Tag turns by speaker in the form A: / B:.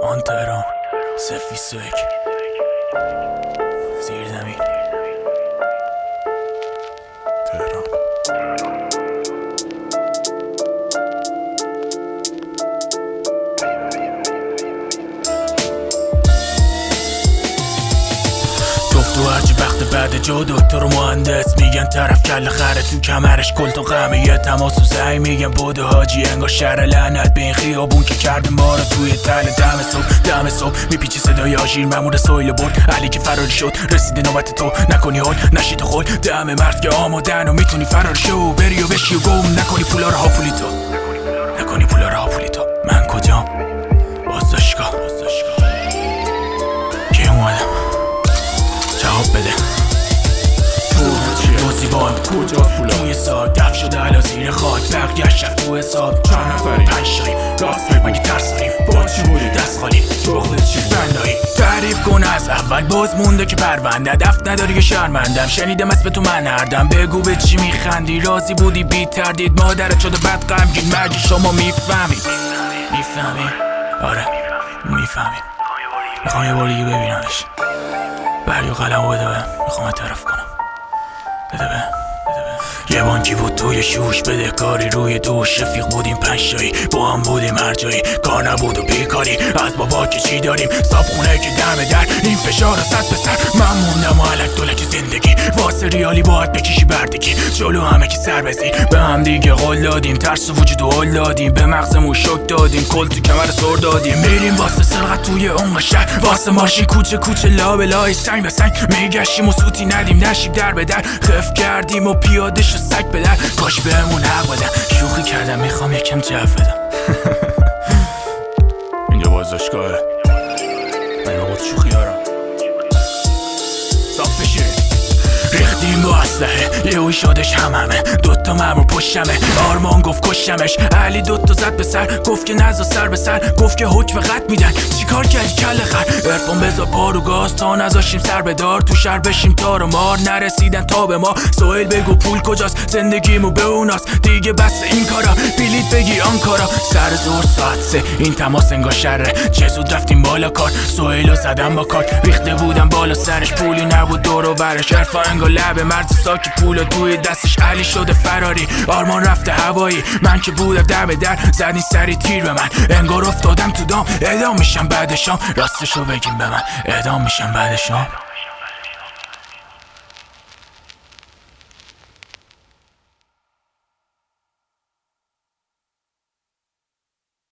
A: آن تهران سفی سوک زیر زمین تهران. تو هرچی وقت بعد جا دکتر و مهندس میگن طرف کل خره تو کمرش کلت و غمه یه تماس و زنگ میگن بوده حاجی انگار شهر لعنت به این خیابون که کرده ما رو توی تل دم صبح میپیچی صدای آژیر ممور سویل برد علی که فراری شد رسیده نوبت تو نکنی حال نشی تو خود دم مرد که آمادن و میتونی فرار شو بری و بشی و گم نکنی پولا رو هاپولی تو من کجام بازداشتگاه که اومدم جواب بده موزیبان کجاست پولا توی ساک دف شده علا زیر خاک برگشت رفت تو حساب چند نفری 5 شایی راست مگه ترس داریم با چی بودی دست خالی شغل چی بندایی تعریف کن از اول باز مونده که پرونده دفت نداری که شرمندم شنیدم اسم تو من هردم بگو به چی میخندی راضی بودی بی تردید مادرت شده بد غمگین مگه شما میفهمی آره میفهمی میخوام یه بار دیگه ببینمش برگ و قلم بده بهم میخوام اعتراف کنم بده بهم یه بانکی بود توی شوش بده کاری روی دوش رفیق بودیم 5 شایی با هم بودیم هر جایی کار نبود و بیکاری از بابا که چی داریم صاحب خونه که دم در این فشار رو صد به سر من موندم و علک دولک زندگی واسه ریالی باید بکشی بردگی جلو همه کی سر بزی به هم دیگه قول دادیم ترس و وجود و حل دادیم به مغزمون شک دادیم کل تو کمر سر دادیم میریم واسه سرقت توی اون شهر واسه ماشین کوچه لا به لای سنگ به سنگ میگشتیم و سوتی ندیم نشیم در به در خف کردیم و پیاده شو سگ به در کاش بهمون حق بدن شوخی کردم میخوام یکم جو بدم اینجا بازداشتگاهه من با شوخی دارم صاف بشین ریختیم با اسلحه یهو شادش همه دوتا مامور پشتمه آرمان گفت کشتمش علی دوتا زد به سر گفت که نزا سر به سر گفت که حکم قتل میدن چیکار کردی کل خر عرفان بذار پا رو گاز تا نذاشیم سر به دار تو شهر بشیم تار و مار نرسیدن تا به ما سهیل بگو پول کجاست زندگیمو به اوناست دیگه بس این کارا بلیط بگی آن کارا سر زور ساعت 3 این تماس انگار شره چه زود رفتیم بالا کار سهیلو زدم با کار ریخته بودم بالا سرش پولی نبود دور و برش عرفان انگار لب مرد ساکی پول توی دستش علی شده فراری آرمان رفته هوایی من که بودم دم در زدین سری تیر به من انگار افتادم تو دام اعدام میشم بعد شام راستشو بگیم به من اعدام میشم بعد شام